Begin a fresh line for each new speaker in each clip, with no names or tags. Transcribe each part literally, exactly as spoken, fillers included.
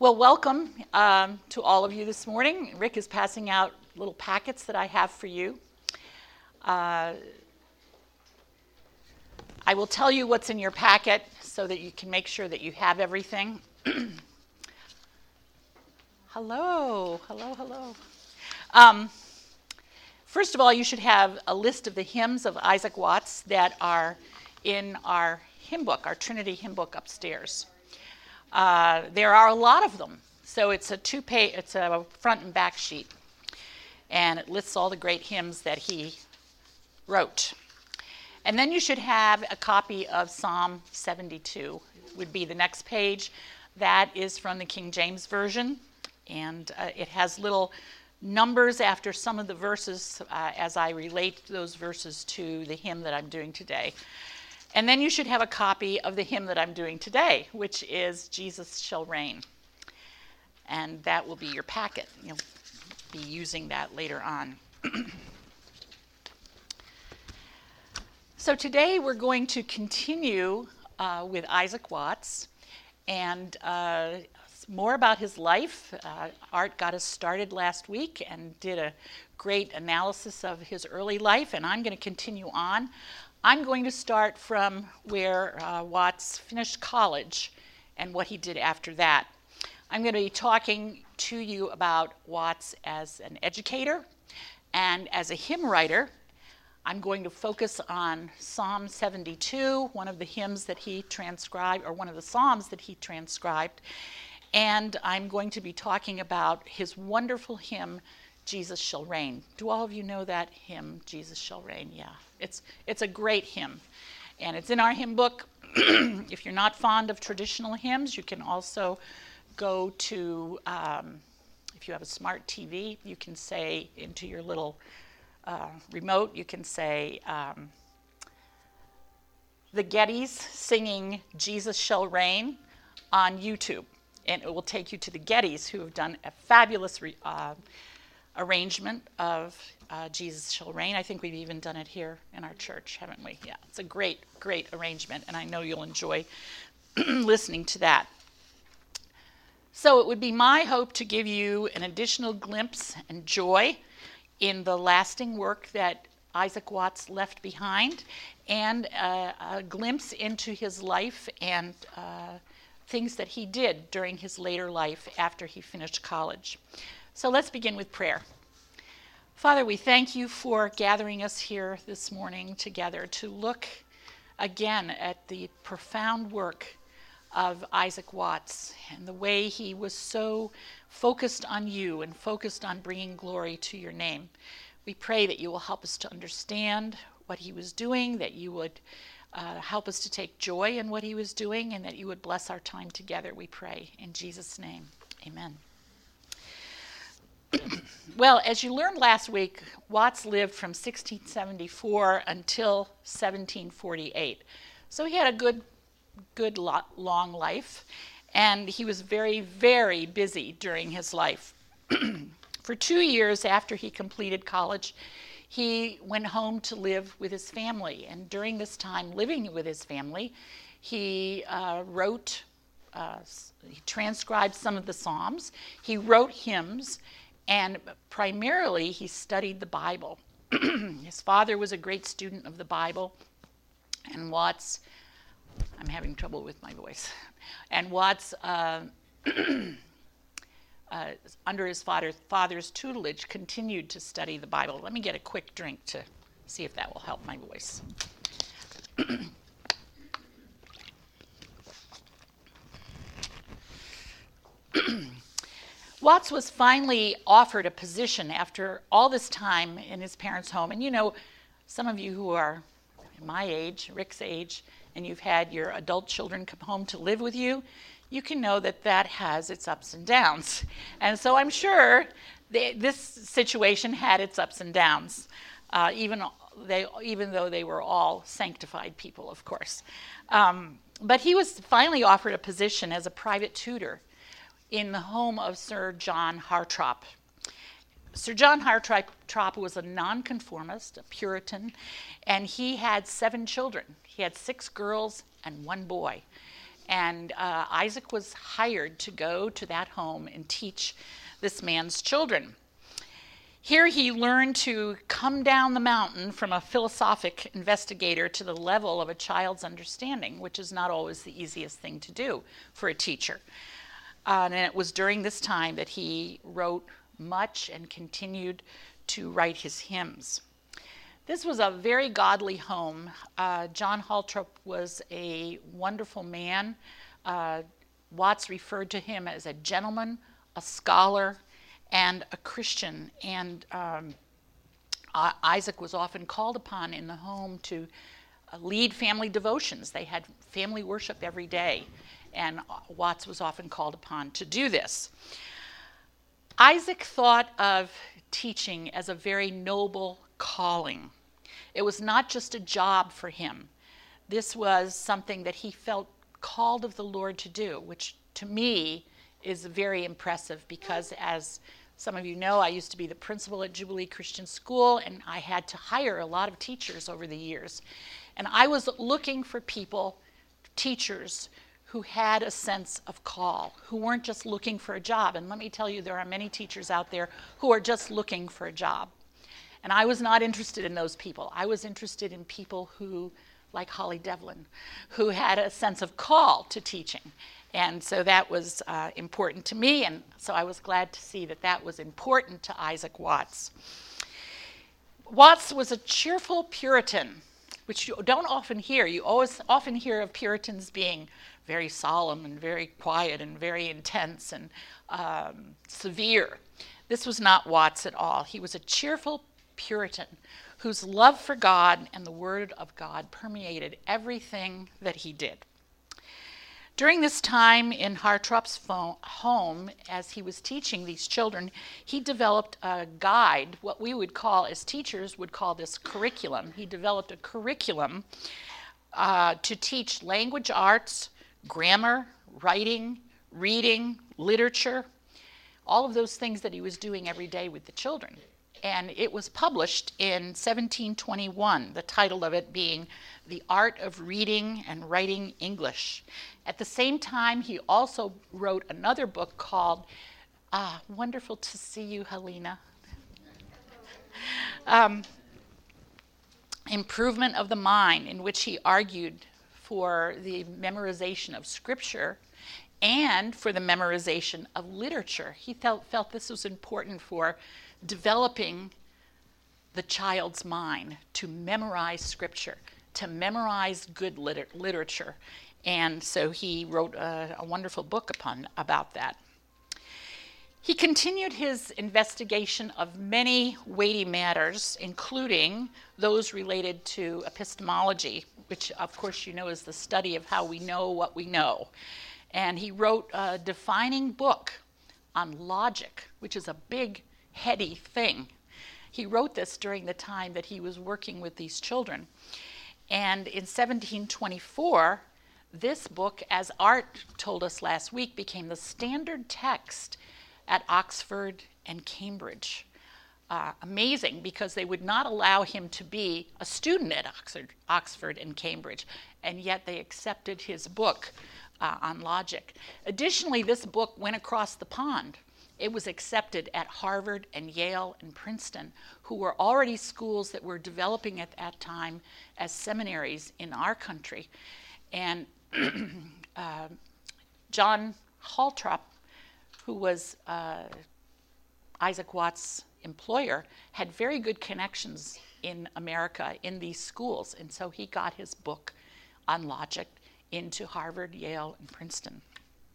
Well, welcome um, to all of you this morning. Rick is passing out little packets that I have for you. Uh, I will tell you what's in your packet so that you can make sure that you have everything. Hello, hello, hello. Um, first of all, you should have a list of the hymns of Isaac Watts that are in our hymn book, our Trinity hymn book upstairs. Uh, there are a lot of them, so it's a two-page, it's a front and back sheet, and it lists all the great hymns that he wrote. And then you should have a copy of Psalm seventy-two, would be the next page. That is from the King James Version, and uh, it has little numbers after some of the verses uh, as I relate those verses to the hymn that I'm doing today. And then you should have a copy of the hymn that I'm doing today, which is Jesus Shall Reign. And that will be your packet. You'll be using that later on. So today we're going to continue uh, with Isaac Watts and uh, more about his life. Uh, Art got us started last week and did a great analysis of his early life, and I'm going to continue on. I'm going to start from where uh, Watts finished college and what he did after that. I'm going to be talking to you about Watts as an educator and as a hymn writer. I'm going to focus on Psalm seventy-two, one of the hymns that he transcribed, or one of the psalms that he transcribed. And I'm going to be talking about his wonderful hymn, Jesus Shall Reign. Do all of you know that hymn, Jesus Shall Reign? Yeah, it's it's a great hymn, and it's in our hymn book. If you're not fond of traditional hymns, you can also go to, um, if you have a smart T V, you can say into your little uh, remote, you can say um, the Gettys singing Jesus Shall Reign on YouTube, and it will take you to the Gettys, who have done a fabulous re- uh, arrangement of uh, Jesus Shall Reign. I think we've even done it here in our church, haven't we? Yeah, it's a great, great arrangement, and I know you'll enjoy listening to that. So it would be my hope to give you an additional glimpse and joy in the lasting work that Isaac Watts left behind, and uh, a glimpse into his life and uh, things that he did during his later life after he finished college. So let's begin with prayer. Father, we thank you for gathering us here this morning together to look again at the profound work of Isaac Watts and the way he was so focused on you and focused on bringing glory to your name. We pray that you will help us to understand what he was doing, that you would uh, help us to take joy in what he was doing, and that you would bless our time together, we pray. In Jesus' name, amen. Well, as you learned last week, Watts lived from sixteen seventy-four until seventeen forty-eight. So he had a good, good lot, long life, and he was very, very busy during his life. For two years after he completed college, he went home to live with his family, and during this time living with his family, he uh, wrote, uh, he transcribed some of the Psalms, he wrote hymns, and primarily he studied the Bible. His father was a great student of the Bible, and Watts, I'm having trouble with my voice, and Watts, uh, uh, under his father, father's tutelage, continued to study the Bible. Let me get a quick drink to see if that will help my voice. Watts was finally offered a position after all this time in his parents' home. And you know, some of you who are my age, Rick's age, and you've had your adult children come home to live with you, you can know that that has its ups and downs. And so I'm sure they, this situation had its ups and downs, uh, even, they, even though they were all sanctified people, of course. Um, but he was finally offered a position as a private tutor in the home of Sir John Hartrop. Sir John Hartrop was a nonconformist, a Puritan, and he had seven children. He had six girls and one boy. And uh, Isaac was hired to go to that home and teach this man's children. Here he learned to come down the mountain from a philosophic investigator to the level of a child's understanding, which is not always the easiest thing to do for a teacher. Uh, and it was during this time that he wrote much and continued to write his hymns. This was a very godly home. Uh, John Haltrop was a wonderful man. Uh, Watts referred to him as a gentleman, a scholar, and a Christian. And um, uh, Isaac was often called upon in the home to uh, lead family devotions. They had family worship every day, and Watts was often called upon to do this. Isaac thought of teaching as a very noble calling. It was not just a job for him. This was something that he felt called of the Lord to do, which to me is very impressive because, as some of you know, I used to be the principal at Jubilee Christian School, and I had to hire a lot of teachers over the years. And I was looking for people, teachers, who had a sense of call, who weren't just looking for a job. And let me tell you, there are many teachers out there who are just looking for a job. And I was not interested in those people. I was interested in people who, like Holly Devlin, who had a sense of call to teaching. And so that was uh, important to me, and so I was glad to see that that was important to Isaac Watts. Watts was a cheerful Puritan, which you don't often hear. You always often hear of Puritans being very solemn and very quiet and very intense and um, severe. This was not Watts at all. He was a cheerful Puritan whose love for God and the Word of God permeated everything that he did. During this time in Hartrop's home, as he was teaching these children, he developed a guide, what we would call, as teachers would call this curriculum. He developed a curriculum uh, to teach language arts, grammar, writing, reading, literature, all of those things that he was doing every day with the children. And it was published in seventeen twenty-one, the title of it being The Art of Reading and Writing English. At the same time, he also wrote another book called, ah, wonderful to see you, Helena, um, Improvement of the Mind, in which he argued for the memorization of scripture and for the memorization of literature. He felt, felt this was important for developing the child's mind to memorize scripture, to memorize good liter- literature. And so he wrote a, a wonderful book upon about that. He continued his investigation of many weighty matters, including those related to epistemology, which of course you know is the study of how we know what we know. And he wrote a defining book on logic, which is a big, heady thing. He wrote this during the time that he was working with these children. And in seventeen twenty-four, this book, as Art told us last week, became the standard text at Oxford and Cambridge. Uh, amazing, because they would not allow him to be a student at Oxford, Oxford and Cambridge, and yet they accepted his book uh, on logic. Additionally, this book went across the pond. It was accepted at Harvard and Yale and Princeton, who were already schools that were developing at that time as seminaries in our country. And uh, John Haltrop, who was uh, Isaac Watts' employer, had very good connections in America in these schools, and so he got his book on logic into Harvard, Yale, and Princeton.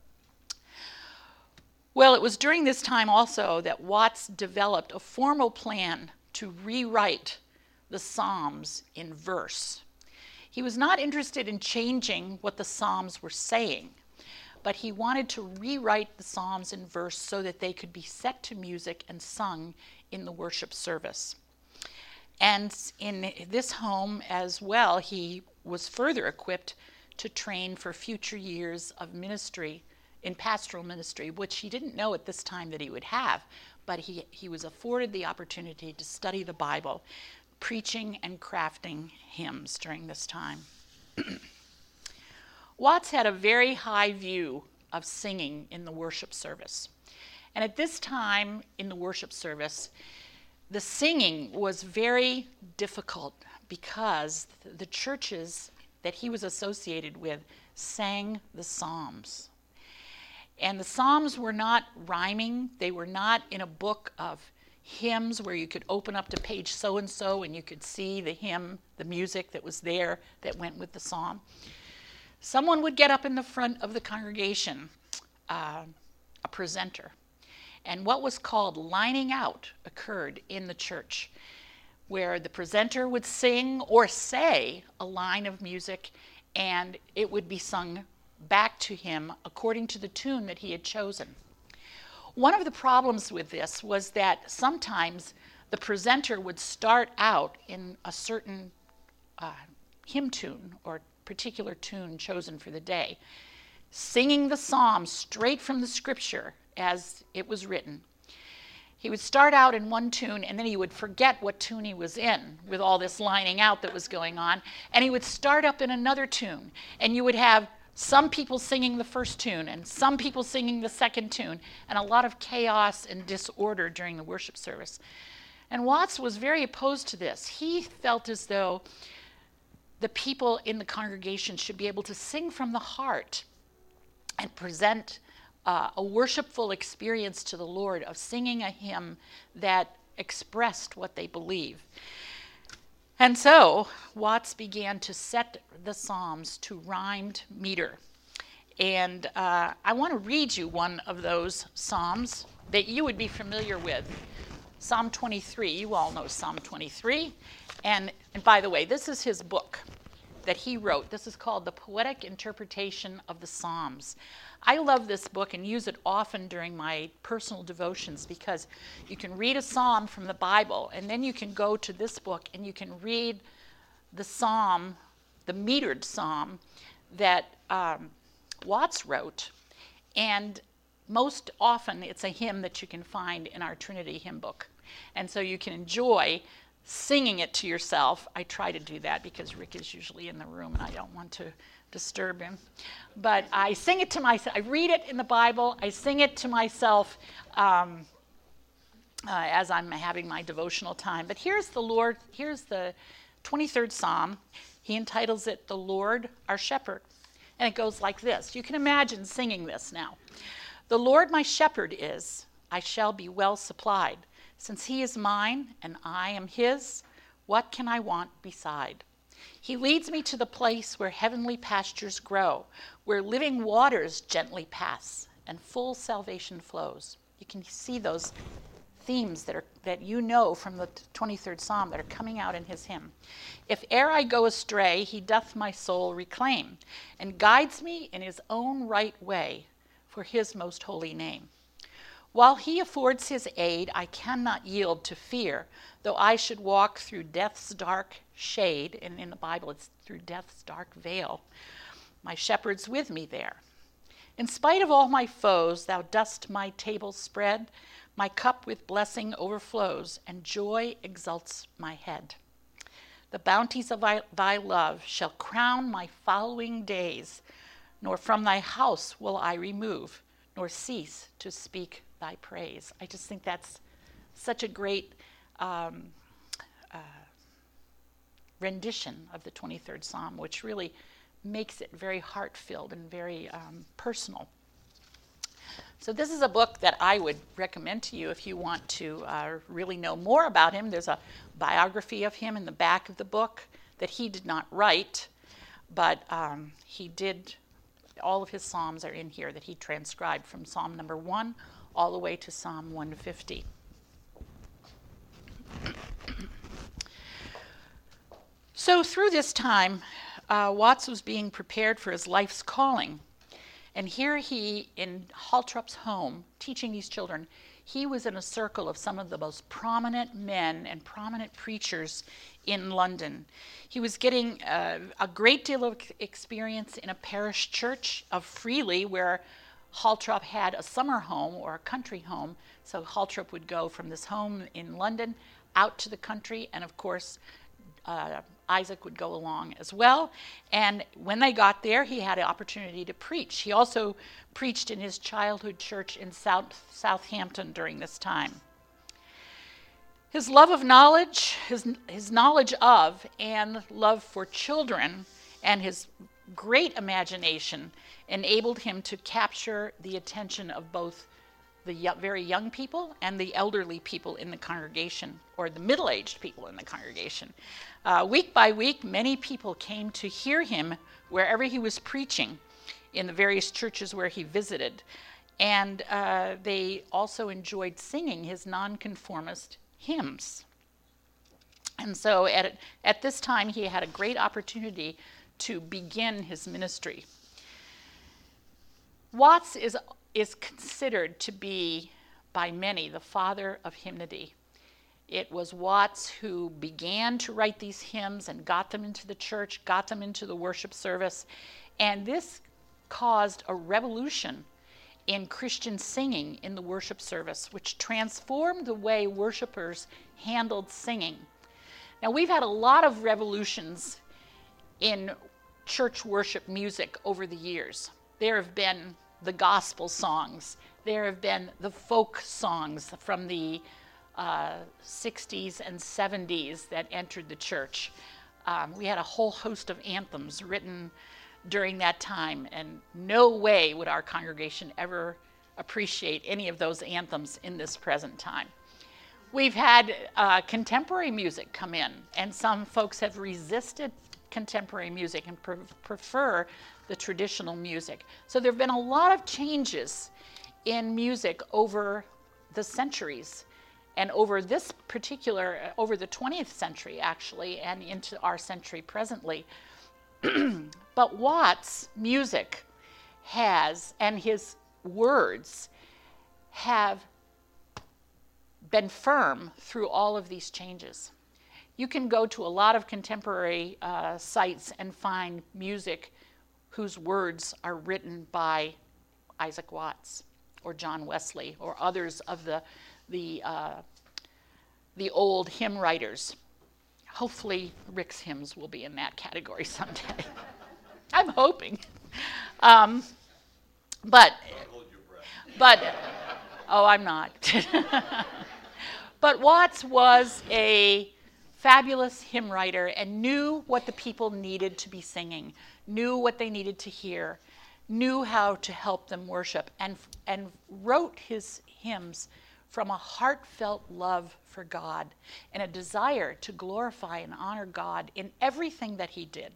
Well, it was during this time also that Watts developed a formal plan to rewrite the Psalms in verse. He was not interested in changing what the Psalms were saying, but he wanted to rewrite the Psalms in verse so that they could be set to music and sung in the worship service. And in this home as well, he was further equipped to train for future years of ministry, in pastoral ministry, which he didn't know at this time that he would have, but he, he was afforded the opportunity to study the Bible, preaching and crafting hymns during this time. Watts had a very high view of singing in the worship service. And at this time in the worship service, the singing was very difficult because the churches that he was associated with sang the Psalms. And the Psalms were not rhyming. They were not in a book of hymns where you could open up to page so-and-so and you could see the hymn, the music that was there that went with the psalm. Someone would get up in the front of the congregation, uh, a presenter, and what was called lining out occurred in the church, where the presenter would sing or say a line of music, and it would be sung back to him according to the tune that he had chosen. One of the problems with this was that sometimes the presenter would start out in a certain uh, hymn tune or particular tune chosen for the day, singing the psalm straight from the scripture as it was written. He would start out in one tune and then he would forget what tune he was in with all this lining out that was going on, and he would start up in another tune, and you would have some people singing the first tune and some people singing the second tune, and a lot of chaos and disorder during the worship service. And Watts was very opposed to this. He felt as though the people in the congregation should be able to sing from the heart and present uh, a worshipful experience to the Lord of singing a hymn that expressed what they believe. And so Watts began to set the Psalms to rhymed meter. And uh, I want to read you one of those Psalms that you would be familiar with. Psalm twenty-three, you all know Psalm twenty-three. And, and by the way, this is his book that he wrote. This is called The Poetic Interpretation of the Psalms. I love this book and use it often during my personal devotions because you can read a psalm from the Bible and then you can go to this book and you can read the psalm, the metered psalm that um, Watts wrote. And most often it's a hymn that you can find in our Trinity hymn book. And so you can enjoy singing it to yourself. I try to do that because Rick is usually in the room and I don't want to disturb him. But I sing it to myself. I read it in the Bible. I sing it to myself um, uh, as I'm having my devotional time. But here's the Lord, here's the twenty-third Psalm. He entitles it, The Lord Our Shepherd. And it goes like this. You can imagine singing this now. The Lord my shepherd is, I shall be well supplied. Since he is mine and I am his, what can I want beside? He leads me to the place where heavenly pastures grow, where living waters gently pass and full salvation flows. You can see those themes that are that you know from the twenty-third Psalm that are coming out in his hymn. If e'er I go astray, he doth my soul reclaim and guides me in his own right way for his most holy name. While he affords his aid, I cannot yield to fear, though I should walk through death's dark shade, and in the Bible it's through death's dark veil. My shepherd's with me there. In spite of all my foes, thou dost my table spread, my cup with blessing overflows, and joy exalts my head. The bounties of thy, thy love shall crown my following days, nor from thy house will I remove, nor cease to speak thy praise. I just think that's such a great um, uh, rendition of the twenty-third Psalm, which really makes it very heart-filled and very um, personal. So this is a book that I would recommend to you if you want to uh, really know more about him. There's a biography of him in the back of the book that he did not write, but um, he did, all of his Psalms are in here that he transcribed from Psalm number one all the way to Psalm one fifty. So through this time, uh, Watts was being prepared for his life's calling. And here he, in Haltrop's home, teaching these children, he was in a circle of some of the most prominent men and prominent preachers in London. He was getting uh, a great deal of experience in a parish church of Freely, where Haltrop had a summer home or a country home. So Haltrop would go from this home in London out to the country, and of course, uh, Isaac would go along as well. And when they got there, he had an opportunity to preach. He also preached in his childhood church in South, Southampton during this time. His love of knowledge, his, his knowledge of and love for children, and his great imagination enabled him to capture the attention of both the y- very young people and the elderly people in the congregation, or the middle-aged people in the congregation. Uh, week by week, many people came to hear him wherever he was preaching in the various churches where he visited. And uh, they also enjoyed singing his nonconformist hymns. And so at, at this time, he had a great opportunity to begin his ministry. Watts is, is considered to be, by many, the father of hymnody. It was Watts who began to write these hymns and got them into the church, got them into the worship service, and this caused a revolution in Christian singing in the worship service, which transformed the way worshipers handled singing. Now, we've had a lot of revolutions in church worship music over the years. There have been the gospel songs. There have been the folk songs from the uh, sixties and seventies that entered the church. Um, we had a whole host of anthems written during that time, and no way would our congregation ever appreciate any of those anthems in this present time. We've had uh, contemporary music come in, and some folks have resisted contemporary music and pre- prefer the traditional music. So there have been a lot of changes in music over the centuries, and over this particular, over the twentieth century actually, and into our century presently. But Watts' music has, and his words have been firm through all of these changes. You can go to a lot of contemporary uh, sites and find music whose words are written by Isaac Watts or John Wesley or others of the, the, uh, the old hymn writers. Hopefully Rick's hymns will be in that category someday. I'm hoping. Um, but, but, oh, I'm not. But Watts was a fabulous hymn writer and knew what the people needed to be singing, knew what they needed to hear, knew how to help them worship, and, and wrote his hymns from a heartfelt love for God and a desire to glorify and honor God in everything that he did.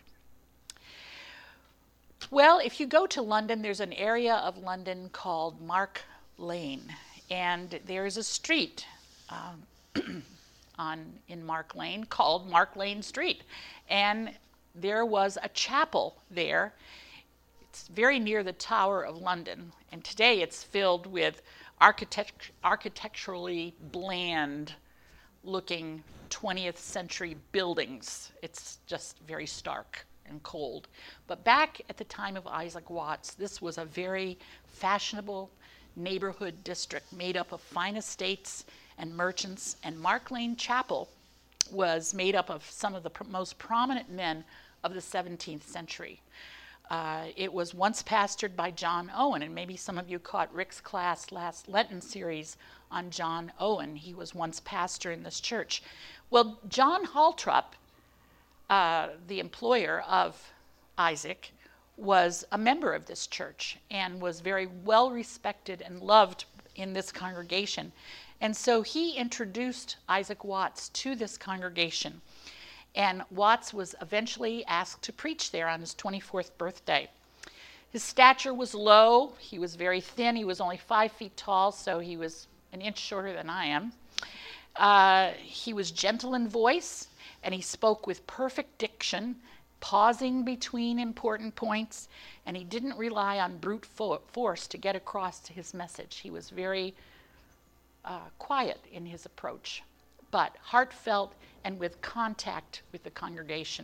Well, if you go to London, there's an area of London called Mark Lane, and there is a street um, on in Mark Lane called Mark Lane Street, and there was a chapel there. It's very near the Tower of London, and today it's filled with architect- architecturally bland looking twentieth century buildings. It's just very stark and cold. But back at the time of Isaac Watts, this was a very fashionable neighborhood district made up of fine estates and merchants, and Mark Lane Chapel was made up of some of the pr- most prominent men of the seventeenth century. Uh, it was once pastored by John Owen, and maybe some of you caught Rick's class last Lenten series on John Owen. He was once pastor in this church. Well, John Haltrup, uh, the employer of Isaac, was a member of this church and was very well respected and loved in this congregation. And so he introduced Isaac Watts to this congregation. And Watts was eventually asked to preach there on his twenty-fourth birthday. His stature was low. He was very thin. He was only five feet tall, so he was an inch shorter than I am. Uh, he was gentle in voice, and he spoke with perfect diction, pausing between important points, and he didn't rely on brute fo- force to get across his message. He was very uh, quiet in his approach, but heartfelt and with contact with the congregation.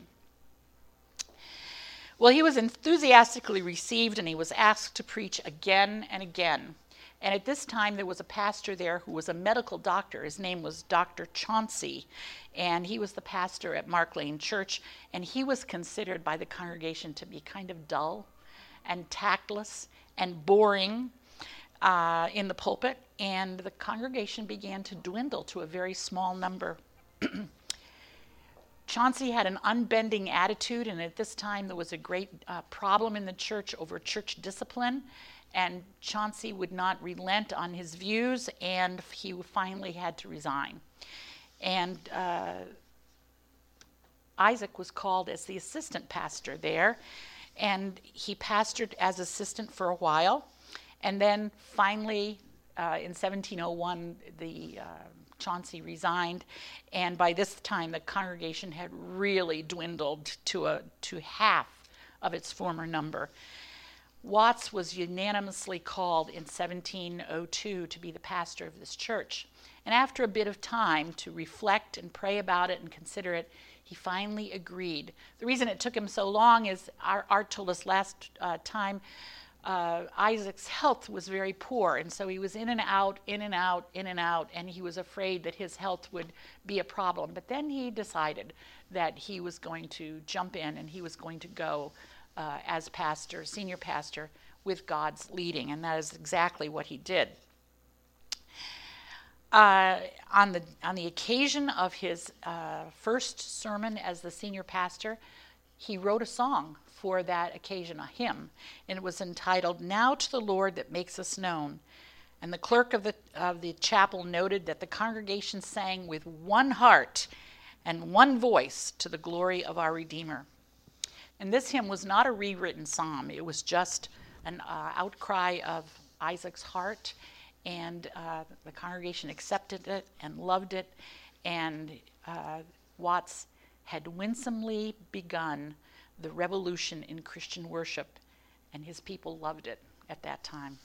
Well, he was enthusiastically received, and he was asked to preach again and again. And at this time, there was a pastor there who was a medical doctor. His name was Doctor Chauncey, and he was the pastor at Mark Lane Church, and he was considered by the congregation to be kind of dull and tactless and boring uh, in the pulpit, and the congregation began to dwindle to a very small number. Chauncey had an unbending attitude, and at this time there was a great uh, problem in the church over church discipline, and Chauncey would not relent on his views, and he finally had to resign. And uh, Isaac was called as the assistant pastor there, and he pastored as assistant for a while, and then finally uh, in seventeen oh one the uh, Chauncey resigned, and by this time the congregation had really dwindled to a to half of its former number. Watts was unanimously called in seventeen oh two to be the pastor of this church. And after a bit of time to reflect and pray about it and consider it, he finally agreed. The reason it took him so long is our Art told us last uh, time uh, Isaac's health was very poor, and so he was in and out, in and out, in and out, and he was afraid that his health would be a problem. But then he decided that he was going to jump in and he was going to go uh, as pastor, senior pastor, with God's leading, and that is exactly what he did. Uh, on the on the occasion of his uh, first sermon as the senior pastor, he wrote a song for that occasion, a hymn, and it was entitled "Now to the Lord That Makes Us Known." And the clerk of the of the chapel noted that the congregation sang with one heart and one voice to the glory of our Redeemer. And this hymn was not a rewritten psalm; it was just an uh, outcry of Isaac's heart. And uh, the congregation accepted it and loved it, and uh, Watts had winsomely begun the revolution in Christian worship, and his people loved it at that time.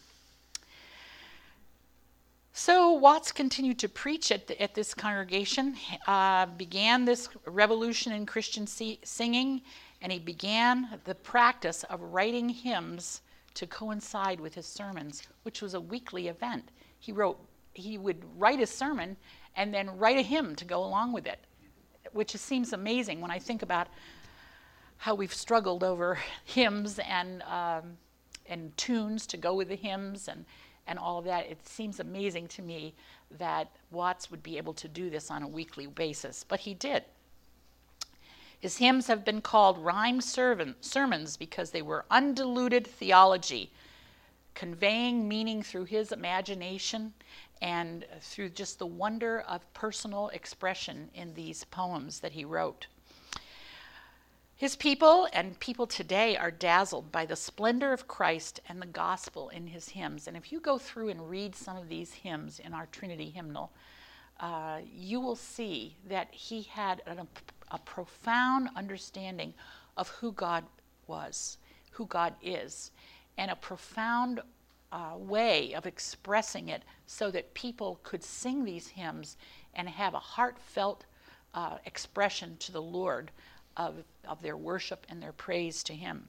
So Watts continued to preach at, the, at this congregation, uh, began this revolution in Christian see- singing, and he began the practice of writing hymns to coincide with his sermons, which was a weekly event. He wrote, he would write a sermon and then write a hymn to go along with it, which seems amazing when I think about how we've struggled over hymns and um, and tunes to go with the hymns and, and all of that. It seems amazing to me that Watts would be able to do this on a weekly basis, but he did. His hymns have been called rhymed sermons because they were undiluted theology, conveying meaning through his imagination and through just the wonder of personal expression in these poems that he wrote. His people and people today are dazzled by the splendor of Christ and the gospel in his hymns. And if you go through and read some of these hymns in our Trinity hymnal, uh, you will see that he had an, a, a profound understanding of who God was, who God is, and a profound uh, way of expressing it so that people could sing these hymns and have a heartfelt uh, expression to the Lord of, of their worship and their praise to him.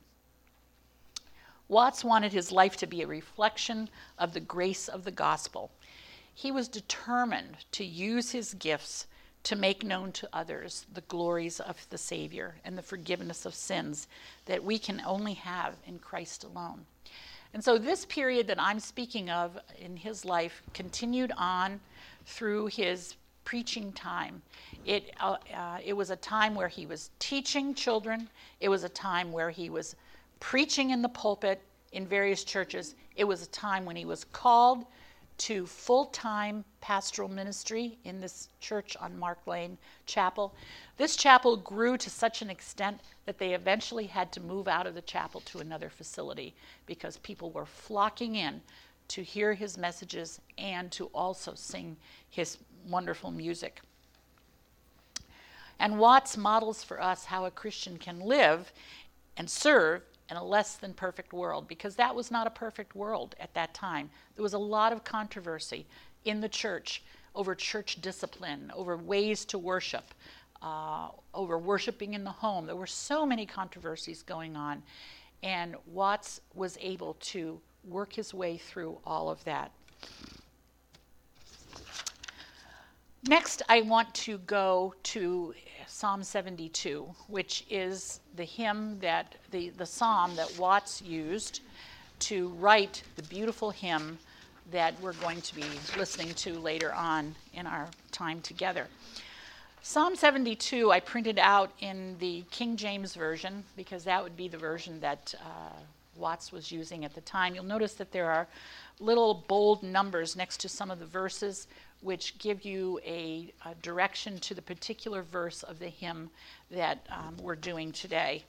Watts wanted his life to be a reflection of the grace of the gospel. He was determined to use his gifts to make known to others the glories of the Savior and the forgiveness of sins that we can only have in Christ alone. And so this period that I'm speaking of in his life continued on through his preaching time. It, uh, uh, it was a time where he was teaching children. It was a time where he was preaching in the pulpit in various churches. It was a time when he was called to full-time pastoral ministry in this church on Mark Lane Chapel. This chapel grew to such an extent that they eventually had to move out of the chapel to another facility because people were flocking in to hear his messages and to also sing his wonderful music. And Watts models for us how a Christian can live and serve in a less than perfect world, because that was not a perfect world at that time. There was a lot of controversy in the church over church discipline, over ways to worship, uh, over worshiping in the home. There were so many controversies going on, and Watts was able to work his way through all of that. Next, I want to go to Psalm seventy-two, which is the hymn that, the, the psalm that Watts used to write the beautiful hymn that we're going to be listening to later on in our time together. Psalm seventy-two I printed out in the King James Version because that would be the version that uh, Watts was using at the time. You'll notice that there are little bold numbers next to some of the verses which give you a, a direction to the particular verse of the hymn that um, we're doing today.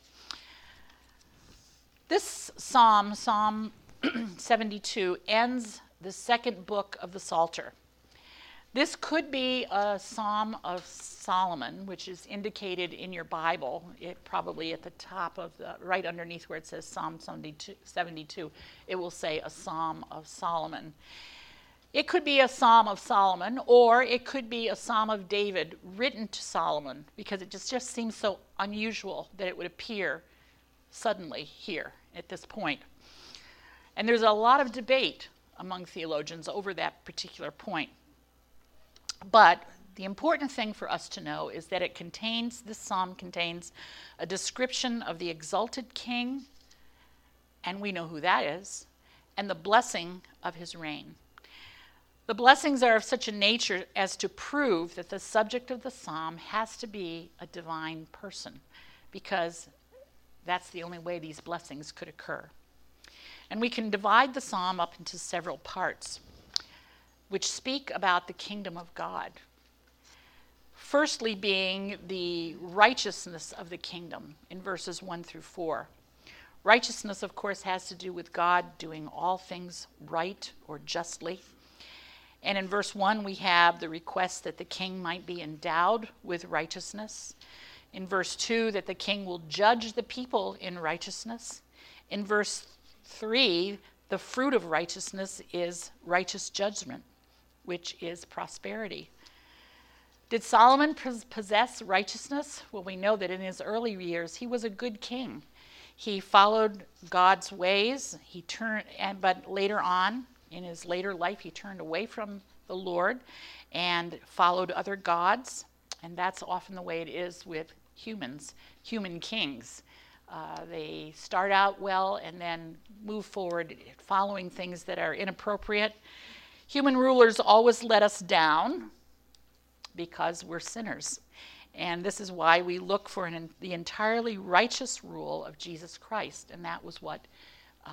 This psalm, Psalm seventy-two, ends the second book of the Psalter. This could be a Psalm of Solomon, which is indicated in your Bible, it probably at the top of the, right underneath where it says Psalm seventy-two, it will say a Psalm of Solomon. It could be a Psalm of Solomon, or it could be a Psalm of David written to Solomon, because it just, just seems so unusual that it would appear suddenly here at this point. And there's a lot of debate among theologians over that particular point. But the important thing for us to know is that it contains, this psalm contains a description of the exalted king, and we know who that is, and the blessing of his reign. The blessings are of such a nature as to prove that the subject of the psalm has to be a divine person, because that's the only way these blessings could occur. And we can divide the psalm up into several parts, which speak about the kingdom of God. Firstly being the righteousness of the kingdom in verses one through four. Righteousness, of course, has to do with God doing all things right or justly. And in verse one, we have the request that the king might be endowed with righteousness. In verse two, that the king will judge the people in righteousness. In verse three, the fruit of righteousness is righteous judgment, which is prosperity. Did Solomon possess righteousness? Well, we know that in his early years, he was a good king. He followed God's ways. He turned, and but later on, in his later life, he turned away from the Lord and followed other gods. And that's often the way it is with humans, human kings. Uh, they start out well and then move forward following things that are inappropriate. Human rulers always let us down because we're sinners. And this is why we look for an, the entirely righteous rule of Jesus Christ. And that was what uh,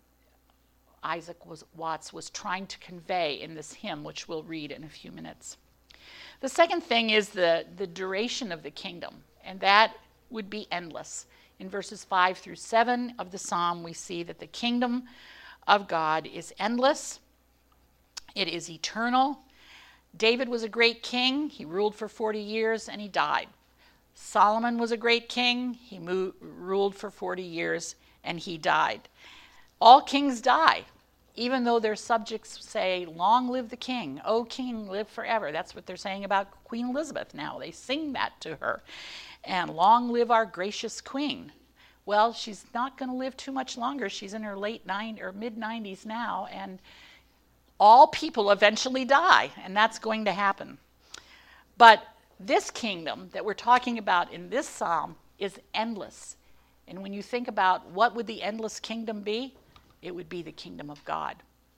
Isaac was, Watts was trying to convey in this hymn, which we'll read in a few minutes. The second thing is the, the duration of the kingdom, and that would be endless. In verses five through seven of the psalm, we see that the kingdom of God is endless. It is eternal. David was a great king. He ruled for forty years and he died. Solomon was a great king. He mo- ruled for forty years and he died. All kings die, even though their subjects say, "Long live the king. O king, live forever." That's what they're saying about Queen Elizabeth now. They sing that to her. And "Long live our gracious queen." Well, she's not going to live too much longer. She's in her late nine or mid nineties now, and all people eventually die, and that's going to happen. But this kingdom that we're talking about in this psalm is endless. And when you think about what would the endless kingdom be, it would be the kingdom of God.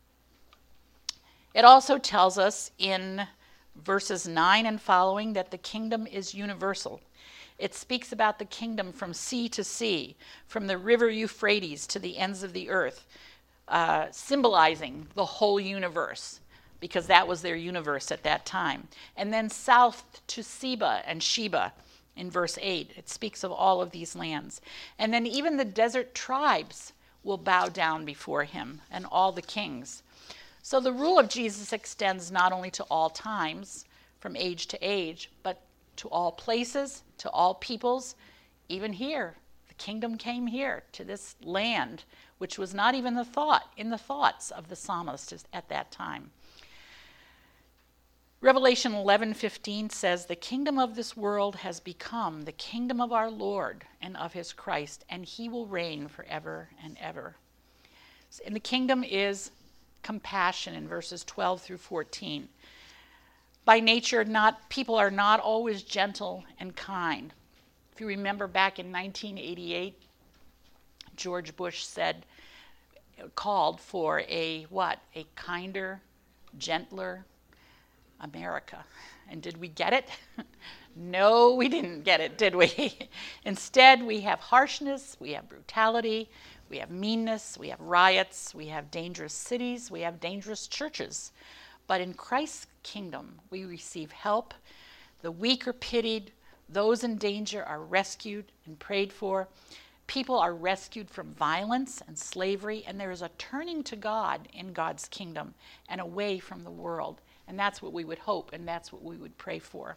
It also tells us in verses nine and following that the kingdom is universal. It speaks about the kingdom from sea to sea, from the river Euphrates to the ends of the earth, uh, symbolizing the whole universe, because that was their universe at that time. And then south to Seba and Sheba in verse eight. It speaks of all of these lands. And then even the desert tribes will bow down before him, and all the kings. So the rule of Jesus extends not only to all times, from age to age, but to all places, to all peoples, even here. The kingdom came here, to this land, which was not even the thought, in the thoughts of the psalmist at that time. Revelation eleven fifteen says, "The kingdom of this world has become the kingdom of our Lord and of his Christ, and he will reign forever and ever." And the kingdom is compassion in verses twelve through fourteen. By nature, not people are not always gentle and kind. If you remember back in nineteen eighty-eight, George Bush said, called for a what? A kinder, gentler America. And did we get it? No, we didn't get it, did we? Instead, we have harshness, we have brutality, we have meanness, we have riots, we have dangerous cities, we have dangerous churches. But in Christ's kingdom, we receive help. The weak are pitied. Those in danger are rescued and prayed for. People are rescued from violence and slavery, and there is a turning to God in God's kingdom and away from the world. And that's what we would hope, and that's what we would pray for.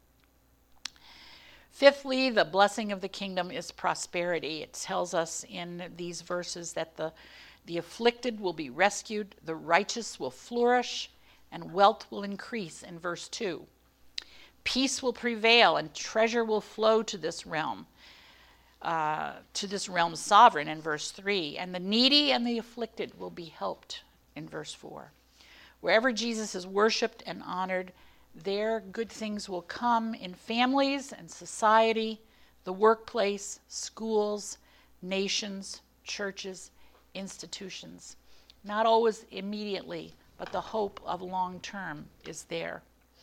Fifthly, the blessing of the kingdom is prosperity. It tells us in these verses that the, the afflicted will be rescued, the righteous will flourish, and wealth will increase in verse two. Peace will prevail, and treasure will flow to this realm, uh, to this realm's sovereign in verse three. And the needy and the afflicted will be helped in verse four. Wherever Jesus is worshiped and honored, there good things will come in families and society, the workplace, schools, nations, churches, institutions. Not always immediately, but the hope of long term is there.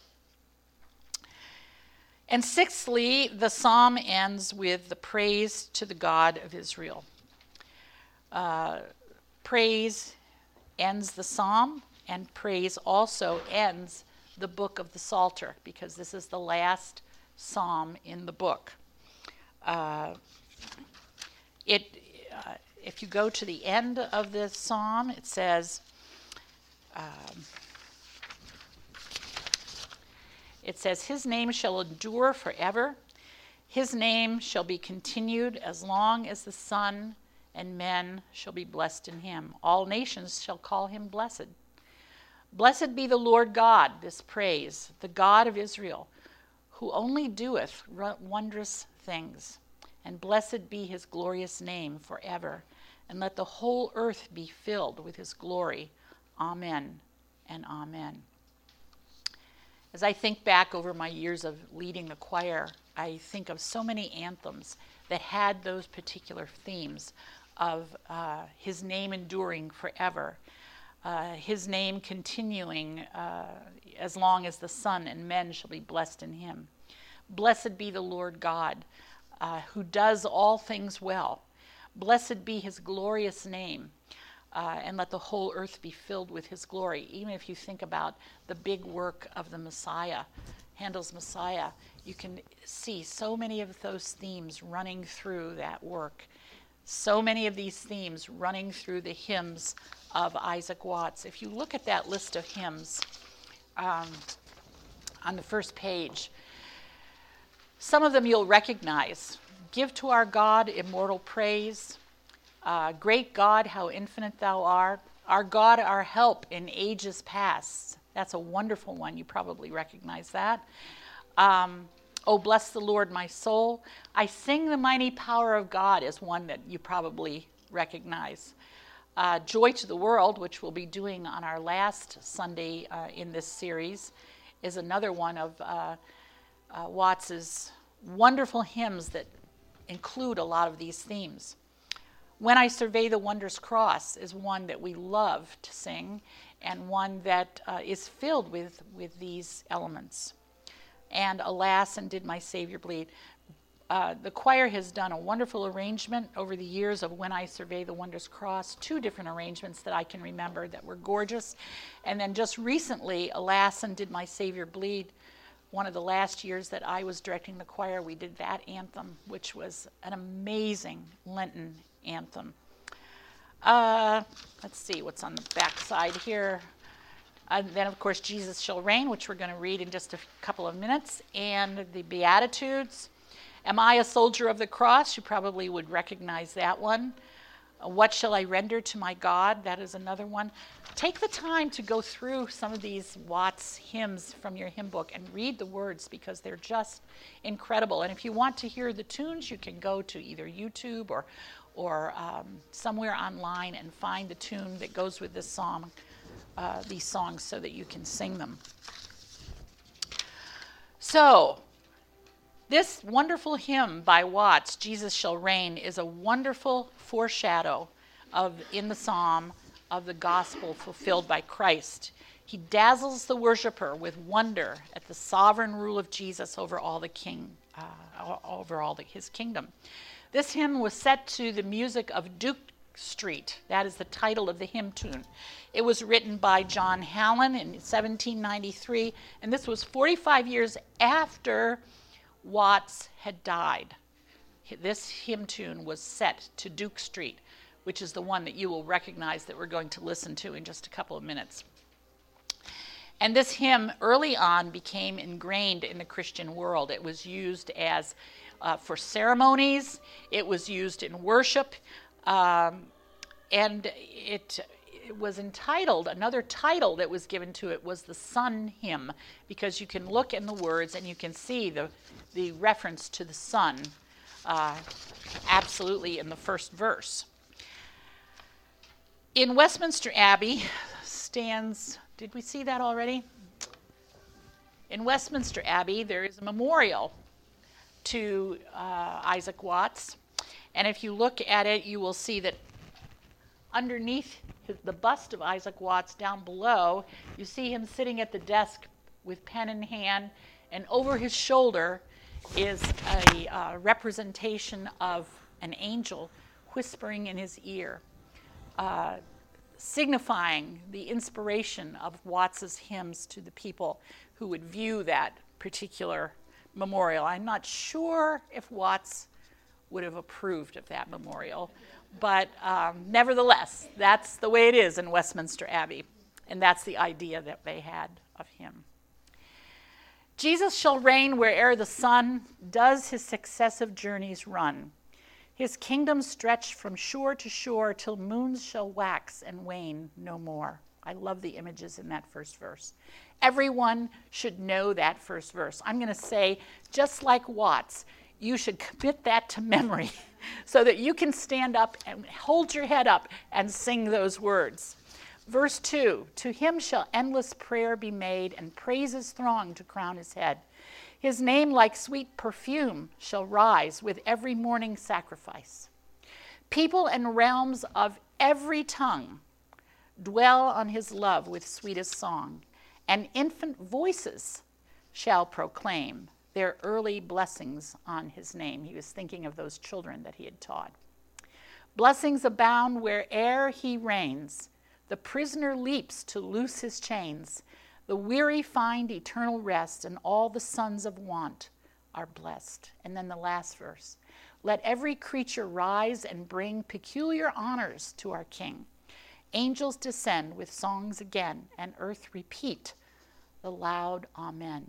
And sixthly, the psalm ends with the praise to the God of Israel. Uh, praise ends the psalm, and praise also ends the book of the Psalter, because this is the last psalm in the book. Uh, it, uh, if you go to the end of the psalm, it says, um, it says, his name shall endure forever. His name shall be continued as long as the sun, and men shall be blessed in him. All nations shall call him blessed. Blessed be the Lord God, this praise, the God of Israel, who only doeth wondrous things. And blessed be his glorious name forever. And let the whole earth be filled with his glory. Amen and amen. As I think back over my years of leading the choir, I think of so many anthems that had those particular themes of uh, his name enduring forever. Uh, his name continuing uh, as long as the sun and men shall be blessed in him. Blessed be the Lord God, uh, who does all things well. Blessed be his glorious name, uh, and let the whole earth be filled with his glory. Even if you think about the big work of the Messiah, Handel's Messiah, you can see so many of those themes running through that work. So many of these themes running through the hymns of Isaac Watts. If you look at that list of hymns um, on the first page, some of them you'll recognize. Give to our God immortal praise. Uh, great God, how infinite thou art. Our God, our help in ages past. That's a wonderful one. You probably recognize that. Um, Oh, bless the Lord, my soul. I sing the mighty power of God is one that you probably recognize. Uh, Joy to the World, which we'll be doing on our last Sunday uh, in this series, is another one of uh, uh, Watts's wonderful hymns that include a lot of these themes. When I Survey the Wondrous Cross is one that we love to sing, and one that uh, is filled with, with these elements. And Alas, and Did My Savior Bleed? Uh, the choir has done a wonderful arrangement over the years of When I Survey the Wondrous Cross, two different arrangements that I can remember that were gorgeous. And then just recently, Alas, and Did My Savior Bleed? One of the last years that I was directing the choir, we did that anthem, which was an amazing Lenten anthem. Uh, let's see what's on the back side here. And then, of course, Jesus Shall Reign, which we're going to read in just a couple of minutes, and the Beatitudes. Am I a soldier of the cross? You probably would recognize that one. Uh, what shall I render to my God? That is another one. Take the time to go through some of these Watts hymns from your hymn book and read the words, because they're just incredible. And if you want to hear the tunes, you can go to either YouTube or, or um, somewhere online and find the tune that goes with this song. uh, these songs so that you can sing them. So, this wonderful hymn by Watts, Jesus Shall Reign, is a wonderful foreshadow of, in the psalm, of the gospel fulfilled by Christ. He dazzles the worshiper with wonder at the sovereign rule of Jesus over all the king, uh, over all the, his kingdom. This hymn was set to the music of Duke Street. That is the title of the hymn tune. It was written by John Hallen in seventeen ninety-three, and this was forty-five years after Watts had died. This hymn tune was set to Duke Street, which is the one that you will recognize that we're going to listen to in just a couple of minutes. And this hymn early on became ingrained in the Christian world. It was used as uh, for ceremonies, it was used in worship, um, and it, it was entitled, another title that was given to it was the Sun Hymn, because you can look in the words and you can see the, the reference to the sun uh, absolutely in the first verse. In Westminster Abbey stands, did we see that already? In Westminster Abbey, there is a memorial to uh, Isaac Watts. And if you look at it, you will see that underneath his, the bust of Isaac Watts down below, you see him sitting at the desk with pen in hand, and over his shoulder is a uh, representation of an angel whispering in his ear, uh, signifying the inspiration of Watts's hymns to the people who would view that particular memorial. I'm not sure if Watts would have approved of that memorial, but um, nevertheless, that's the way it is in Westminster Abbey, and that's the idea that they had of him. Jesus shall reign where'er the sun does his successive journeys run. His kingdom stretched from shore to shore till moons shall wax and wane no more. I love the images in that first verse. Everyone should know that first verse. I'm going to say, just like Watts, you should commit that to memory so that you can stand up and hold your head up and sing those words. Verse two, to him shall endless prayer be made and praises throng to crown his head. His name like sweet perfume shall rise with every morning sacrifice. People and realms of every tongue dwell on his love with sweetest song, and infant voices shall proclaim their early blessings on his name. He was thinking of those children that he had taught. Blessings abound where'er he reigns. The prisoner leaps to loose his chains. The weary find eternal rest, and all the sons of want are blessed. And then the last verse. Let every creature rise and bring peculiar honors to our King. Angels descend with songs again, and earth repeat the loud amen.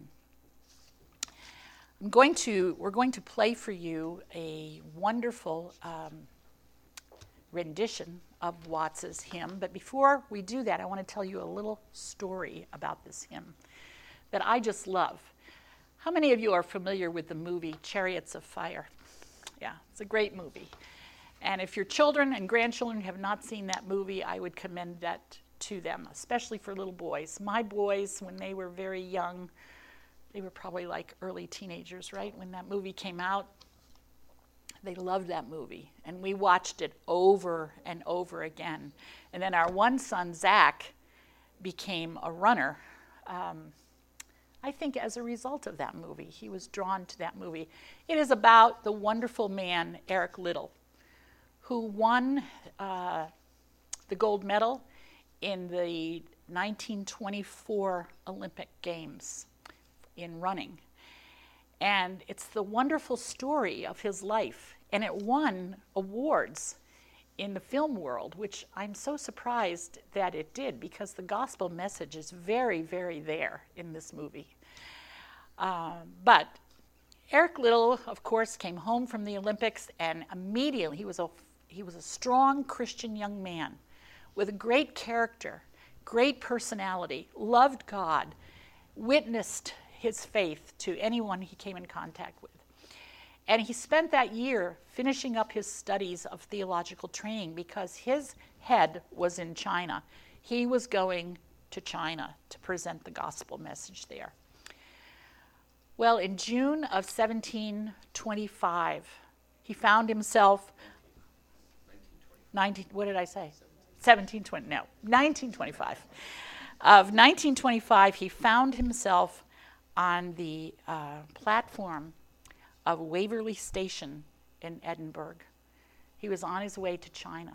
I'm going to, we're going to play for you a wonderful um, rendition of Watts's hymn. But before we do that, I want to tell you a little story about this hymn that I just love. How many of you are familiar with the movie Chariots of Fire? Yeah, it's a great movie. And if your children and grandchildren have not seen that movie, I would commend that to them, especially for little boys. My boys, when they were very young, they were probably like early teenagers, right? When that movie came out, they loved that movie. And we watched it over and over again. And then our one son, Zach, became a runner. Um, I think as a result of that movie. He was drawn to that movie. It is about the wonderful man, Eric Liddell, who won uh, the gold medal in the nineteen twenty-four Olympic Games in running. And it's the wonderful story of his life. And it won awards in the film world, which I'm so surprised that it did, because the gospel message is very, very there in this movie. Uh, but Eric Liddell, of course, came home from the Olympics, and immediately he was a he was a strong Christian young man with a great character, great personality, loved God, witnessed his faith to anyone he came in contact with. And he spent that year finishing up his studies of theological training because his head was in China. He was going to China to present the gospel message there. Well, in June of seventeen twenty-five, he found himself, nineteen, what did I say? seventeen twenty, no, nineteen twenty-five. Of nineteen twenty-five, he found himself on the uh, platform of Waverley Station in Edinburgh. He was on his way to China.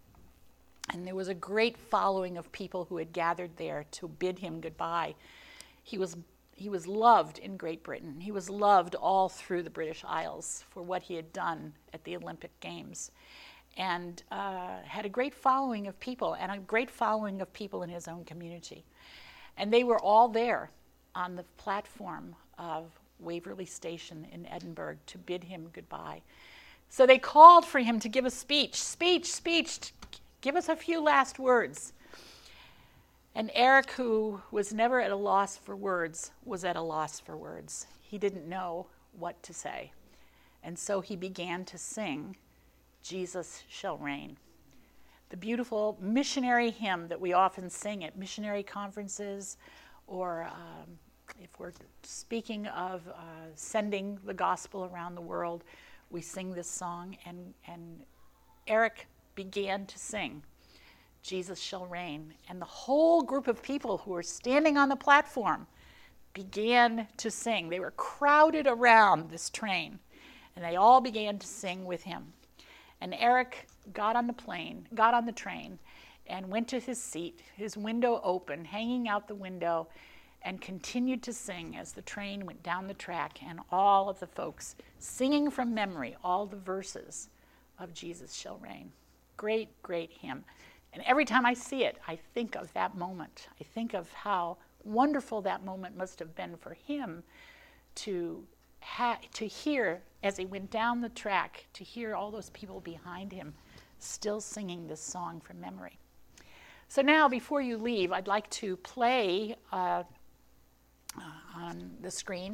And there was a great following of people who had gathered there to bid him goodbye. He was he was loved in Great Britain. He was loved all through the British Isles for what he had done at the Olympic Games, and uh, had a great following of people and a great following of people in his own community. And they were all there on the platform of Waverley Station in Edinburgh to bid him goodbye. So they called for him to give a speech, speech, speech, give us a few last words. And Eric, who was never at a loss for words, was at a loss for words. He didn't know what to say. And so he began to sing, "Jesus Shall Reign," the beautiful missionary hymn that we often sing at missionary conferences, or um, if we're speaking of uh, sending the gospel around the world, we sing this song. And, and Eric began to sing, "Jesus Shall Reign," and the whole group of people who were standing on the platform began to sing. They were crowded around this train, and they all began to sing with him. And Eric got on the plane, got on the train, and went to his seat, his window open, hanging out the window, and continued to sing as the train went down the track, and all of the folks singing from memory all the verses of "Jesus Shall Reign." Great, great hymn. And every time I see it, I think of that moment. I think of how wonderful that moment must have been for him to ha- to hear, as he went down the track, to hear all those people behind him still singing this song from memory. So now, before you leave, I'd like to play uh, uh, on the screen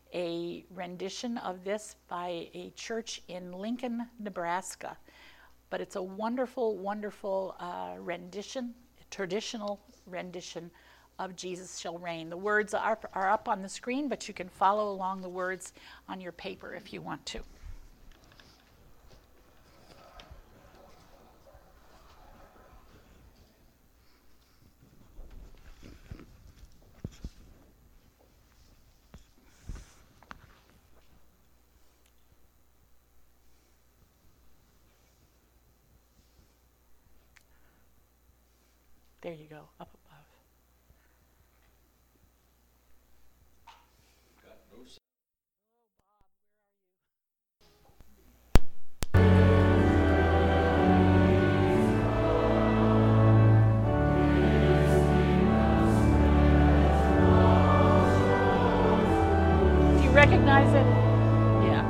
a rendition of this by a church in Lincoln, Nebraska. But it's a wonderful, wonderful uh, rendition, a traditional rendition of "Jesus Shall Reign." The words are, are up on the screen, but you can follow along the words on your paper if you want to. There you go, up above.
Got no sound.
Do you recognize it? Yeah.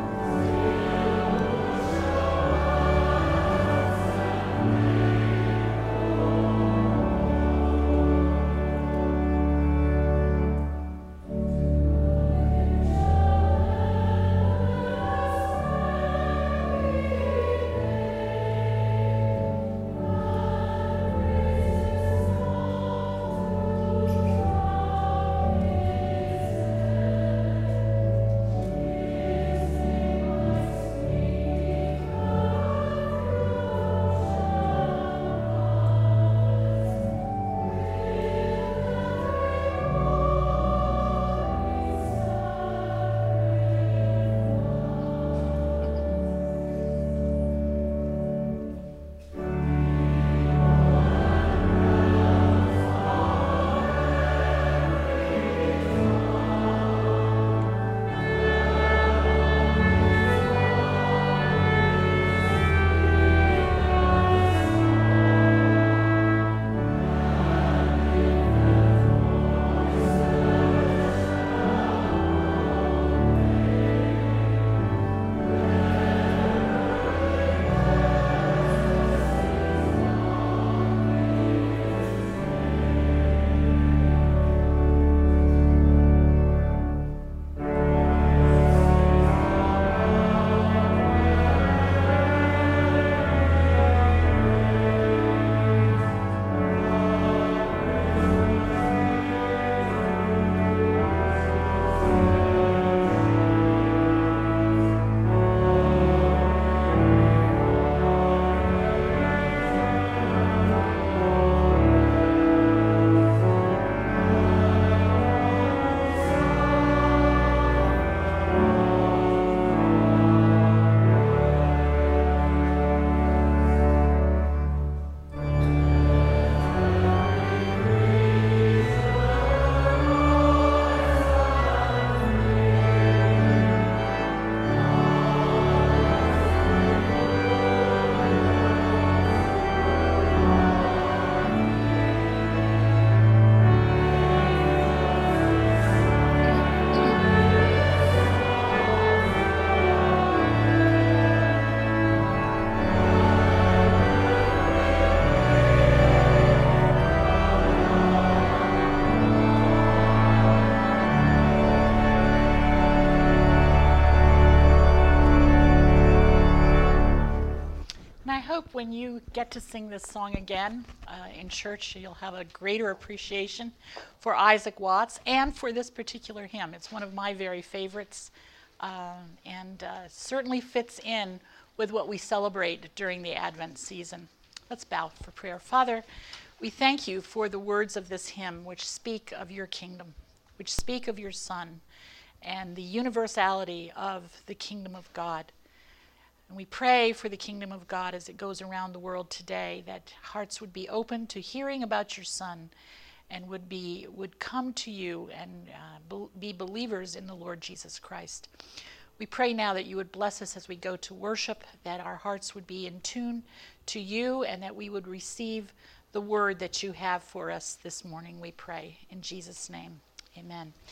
when you get to sing this song again uh, in church, you'll have a greater appreciation for Isaac Watts and for this particular hymn. It's one of my very favorites, um, and uh, certainly fits in with what we celebrate during the Advent season. Let's bow for prayer. Father, we thank you for the words of this hymn, which speak of your kingdom, which speak of your Son, and the universality of the kingdom of God. And we pray for the kingdom of God as it goes around the world today, that hearts would be open to hearing about your Son and would be would come to you and uh, be believers in the Lord Jesus Christ. We pray now that you would bless us as we go to worship, that our hearts would be in tune to you, and that we would receive the word that you have for us this morning, we pray. In Jesus' name, amen.